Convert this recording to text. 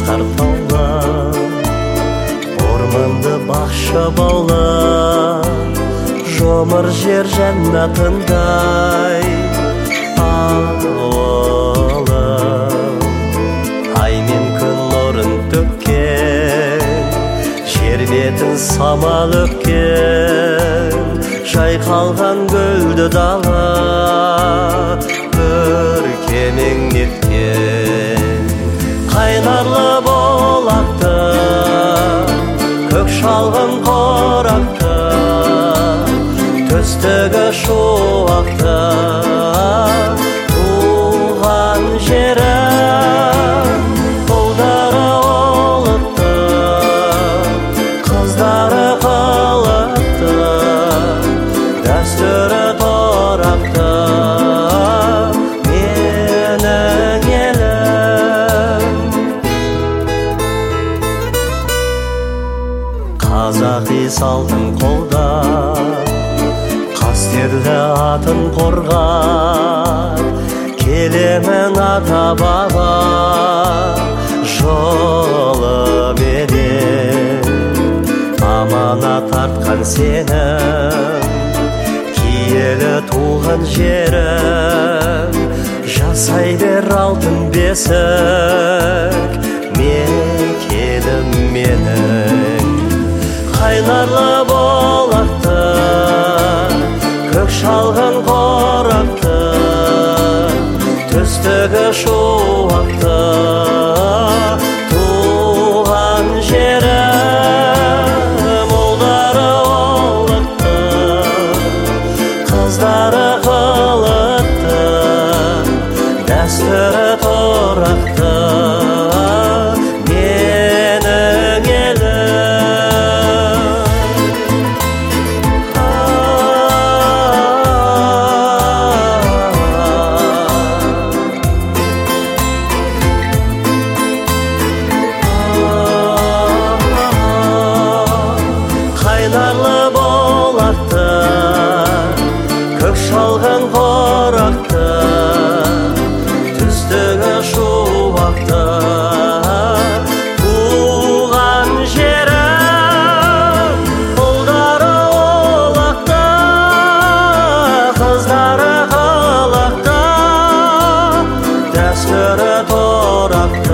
шаһар таулар, орманды бақша баулар, жұмыр жер жәннатындай ауылым. Ай мен күн нұрын төккен, жер бетін самал өпкен, жайқалған гүлді дала көркемің неткен. Қайнарлы болақты, көк шалғын қорақты, төстігі шуақты, туған жерім. Ұлдары олықты, қыздары қылықты, дәстүрі торақты, менің елім. Қазақи салтын қолда, қастерлі атын қорғап, келемін ата баба жолыменен. Аманат артқан сенім, киелі туған жерім, жасай бер алтын бесік мекенім менің. Қайнарлы болақты, көк шалғын қорақты, төстігі шуақты, туған жерім. Ұлдары олықты, қыздары қылықты, дәстүрі торақты, менің елім. Қайнарлы болақты, көк шалғын қорақты, түстігі шуақты, туған жерім. Ұлдары олақты, қыздары қылықты, дәстүрі торақты,